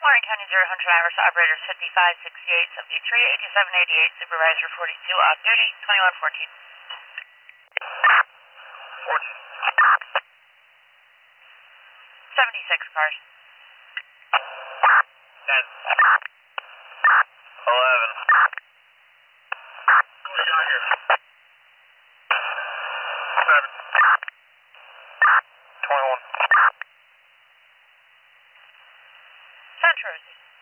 Warren County 0 Hours, operators 55, 68, 73, 87, 88, supervisor 42, off duty, 21, 14. 76 cars. 10. 11. What do we got here? 7. 21. Central.